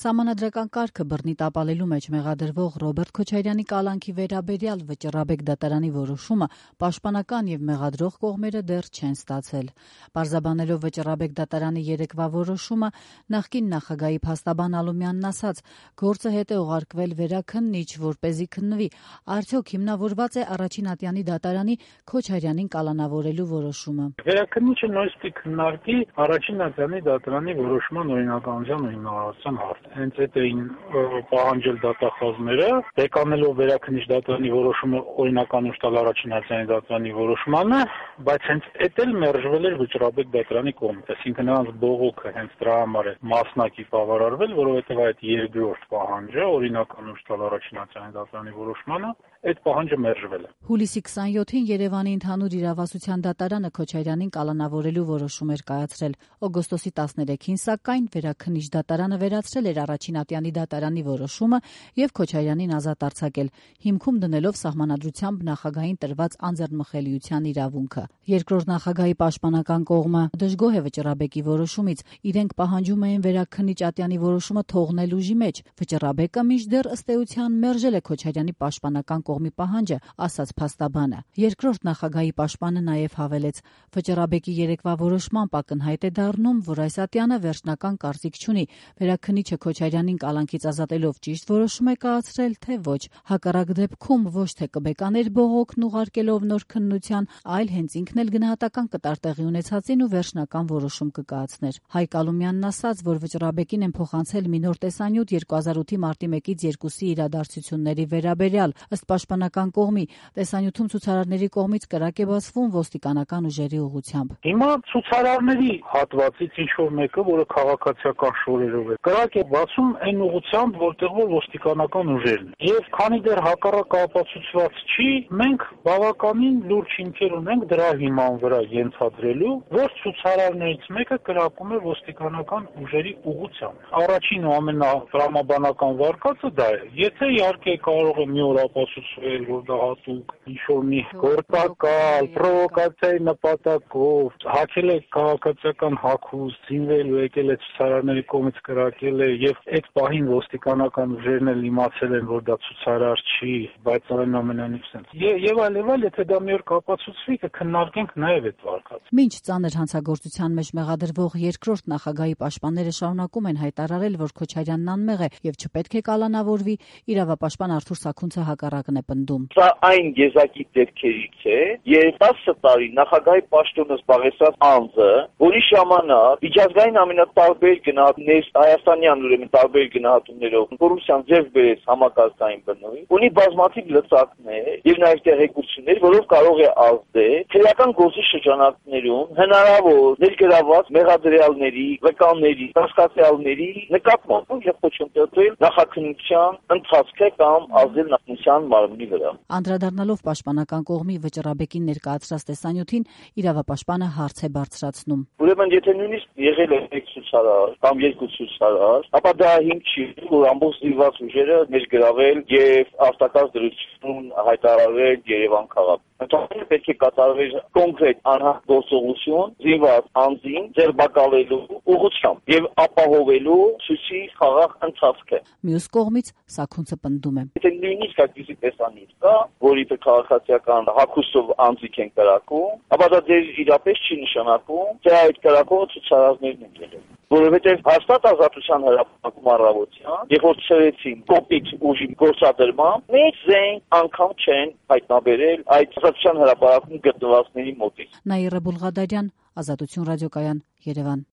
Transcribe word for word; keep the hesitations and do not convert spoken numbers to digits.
Սահմանադրական կարգը բռնի տապալելու մեջ մեղադրվող Ռոբերտ Քոչարյանի կալանքի վերաբերյալ Վճռաբեկ դատարանի որոշումը պաշտպանական եւ մեղադրող կողմերը դեռ չեն ստացել։ Պարզաբանելով Վճռաբեկ դատարանի երեկվա որոշումը, նախկին նախագահի փաստաբան Ալումյանն ասաց, գործը հետ է ուղարկվել վերաքննիչ, որպեսզի քննվի, արդյոք հիմնավորված է առաջին ատյանի դատարանի Քոչարյանին կալանավորելու որոշումը։ Վերաքննիչը նույնիսկ քննարկի առաջին ատյանի դատարանի որոշման օրինականության ու հիմնավորության հարց։ Հենց այդ էին պահանջել դատախազները, եկանելով վերաքննիչ դատարանի որոշումը օրինական ուժ տալ առաջին ատյանի դատարանի որոշմանը, բայց հենց այդ էլ մերժվել էր Վճռաբեկ դատարանի կողմից, այսինքն նրանց բողոքը հենց դրա համար է մասնակի բավարարվել, որովհետև այդ երկրորդ պահանջը օրինական ուժ տալ առաջին ատյանի դատարանի որոշմանը, այդ պահանջը մերժվել է։ Հուլիսի քսաներկուին Երևանի ընդհանուր իրավասության դատարանը Քոչարյանին կալանավորելու որոշում էր կայացրել։ Օգոստոսի տասներեքին, սակայն, վերաքննիչ դատարանը վերացրել էր առաջին ատյանի դատարանի որոշումը եւ Քոչարյանին ազատ արձակել, հիմքում դնելով սահմանադրությամբ նախագահին տրված անձեռնմխելիության իրավունքը։ Երկրորդ նախագահի պաշտպանական կողմը դժգոհ է Վճռաբեկի որոշումից, իրենք պահանջում էին վերաքննիչ ատյանի որոշումը թողնել ուժի մեջ։ Վճռաբեկը մինչդեռ ըստ էության մերժել է Քոչարյանի պաշտպանական կողմի պահանջը, ասաց փաստաբանը։ Երկրորդ նախագահի պաշտպանը նաեւ հավելեց. Վճռաբեկի երեկվա որոշմամբ ակնհայտ է դառնում, որ այս ատյանը վերջնական կարծիք չունի, վերաքննիչը Քոչարյանին կալանքից ազատելով ճիշտ որոշում է կայացրել, թե ոչ։ Հակառակ դեպքում ոչ թե կբեկաներ բողոքն ուղարկելով նոր քննության, այլ հենց ինքն էլ գնահատական կտար տեղի ունեցածին ու վերջնական որոշում կկայացներ։ Հայկ Ալումյանն ասաց, որ Վճռաբեկին են փոխանցել մի նոր տեսանյութ երկու հազար ութի մարտի մեկից երկուսի իրադարձությունների վերաբերյալ։ Ըստ պաշտպանական կողմի, տեսանյութում ցուցարարների կողմից կրակ է բացվում ոստիկանական ուժերի ուղղությամբ։ Հիմա ցուցարարների հատվածից ինչ որ մեկը, որը քաղաքացիական շորերով է, կրակ է բացում այն ուղղությամբ, որտեղ որ ոստիկանական ուժերն են։ Եվ քանի դեռ հակառակը ապացուցված չի, մենք բավականին լուրջ հիմքեր ունենք դրա հիման վրա ենթադրելու, որ ցուցարարներից մեկը կրակում է ոստիկանական ուժերի ուղղությամբ։ Առաջին ու ամենատրամաբանական վարկածը դա է։ Եթե իհարկե կարող է մի օր ապացուցվել, որ դա հատուկ ինչ-որ մի գործակալ, պրովոկացիայի նպատակով հակել է քաղաքացիական հագուստ, զինվել ու եկել է ցուցարարների կողմից կրակել է եւ այդ պահին ոստիկանական ուժերն էլ իմացել են, որ դա ցուցարար չի, բայց այնուամենայնիվ sense։ Եվ այլ եւ այլ, եթե դա մի օր կապացուցվի, կքննարկենք նաեւ այդ վարկածը։ Մինչ ծանր հանցագործության մեջ մեղադրվող երկրորդ նախագահի պաշտպանները շարունակում են հայտարարել, որ Քոչարյանն անմեղ է եւ չպետք է կալանավորվի, իրավապաշտպան Արթուր Սաքունցը հակառակն է պնդում։ Սա այն եզակի դեպքերից է, երբ տասը տարի նախագահի պաշտոնը զբաղեցած անձը, որի ժամանակ միջազգային ամենատարբեր գնահատումներ հայաստանյան ուրեմն տարբեր գնահատումներով կոռուպցիան ձեռք բերեց համակարգային բնույթ, ունի բազմաթիվ լծակներ եւ նաեւ տեղեկություններ, որով կարող է ազդել քրեական գործի շրջանակներում հնարավոր ներգրաված մեղադրյալների, վկանների, հասկացյալների նկատմամբ եւ խոչընդոտել նախաքննության ընթացքը կամ ազդել նախնության մարմնի վրա։ Անդրադառնալով պաշտպանական կողմի Վճռաբեկին ներկայացրած տեսանյութին, իրավապաշտպանը հարց է բարձրացնում։ Ուրեմն եթե նույնիսկ եղել է մեկ ցուցարար կամ երկու ցուցարար, ապա դա հիմք չի, որ ամբողջ զինված ուժերը ներգրավել եւ արտակարգ դրություն հայտարարել Երևան քաղաքում։ Ընդհանրապես պետք է կատարվեր կոնկրետ անհատ գործողություն զինված անձին ձերբակալելու ուղղությամբ եւ ապահովելու ցույցի խաղաղ ընթացքը։ Մյուս կողմից Սաքունցը պնդում է. Եթե նույնիսկ այդպիսի տեսանյութ կա, որի քաղաքացիական հագուստով անձիկ են կրակում, ապա դա դեր իրապես չի նշանակում, թե այդ կրակողը ցուցարարներն են եղել։ Որովհետև հաստատ ազատության հրապարակում առավոտյան, երբ որ ցրեցին կոպիտ ուժի գործադրմամբ, մեծ զենք անգամ չեն հայտնաբերել այդ ազատության հրապարակում գտնվածների մոտից։ Նաիրա Բուլղադարյան, Ազատություն ռադիոկայան, Երևան։